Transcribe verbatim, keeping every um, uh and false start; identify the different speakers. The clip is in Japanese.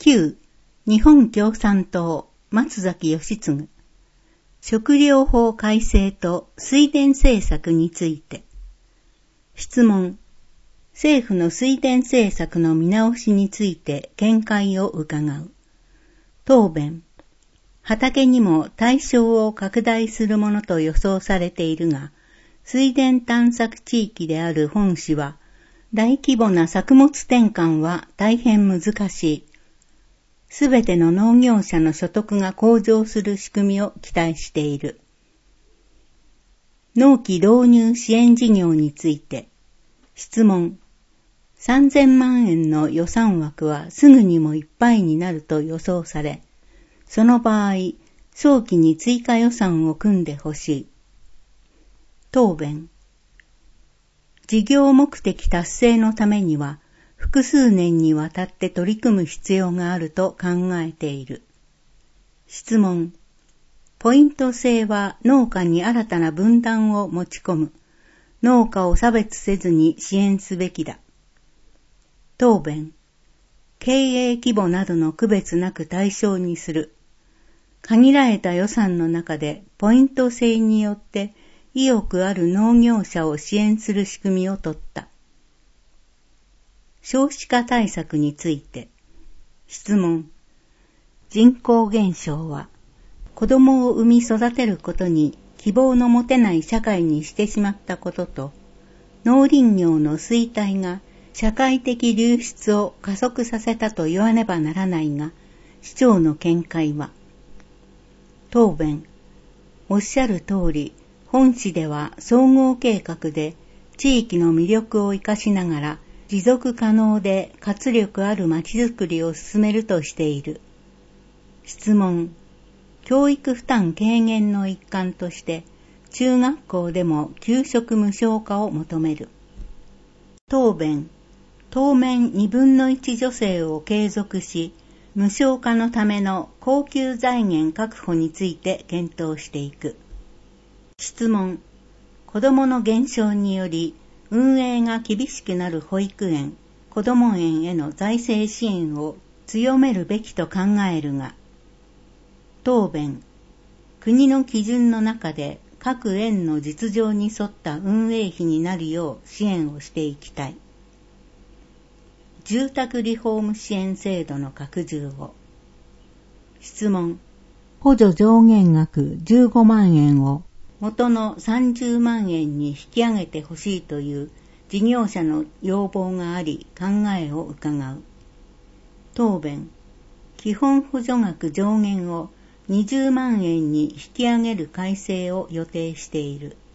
Speaker 1: 旧日本共産党松崎義嗣食料法改正と水田政策について。質問。政府の水田政策の見直しについて見解を伺う。答弁。畑にも対象を拡大するものと予想されているが、水田探索地域である本市は、大規模な作物転換は大変難しい。すべての農業者の所得が向上する仕組みを期待している。農機導入支援事業について。質問。さんぜんまんえんの予算枠はすぐにもいっぱいになると予想され、その場合、早期に追加予算を組んでほしい。答弁。事業目的達成のためには、複数年にわたって取り組む必要があると考えている。質問。ポイント制は農家に新たな分断を持ち込む。農家を差別せずに支援すべきだ。答弁。経営規模などの区別なく対象にする。限られた予算の中でポイント制によって意欲ある農業者を支援する仕組みを取った。少子化対策について。質問。人口減少は子供を産み育てることに希望の持てない社会にしてしまったことと、農林業の衰退が社会的流出を加速させたと言わねばならないが、市長の見解は。答弁。おっしゃる通り、本市では総合計画で地域の魅力を生かしながら持続可能で活力あるまちづくりを進めるとしている。質問。教育負担軽減の一環として中学校でも給食無償化を求める。答弁。当面にぶんのいち助成を継続し、無償化のための恒久財源確保について検討していく。質問。子どもの減少により運営が厳しくなる保育園、こども園への財政支援を強めるべきと考えるが。答弁。国の基準の中で各園の実情に沿った運営費になるよう支援をしていきたい。住宅リフォーム支援制度の拡充を。質問。補助上限額じゅうごまんえんを元のさんじゅうまんえんに引き上げてほしいという事業者の要望があり考えを伺う。答弁。基本補助額上限をにじゅうまんえんに引き上げる改正を予定している。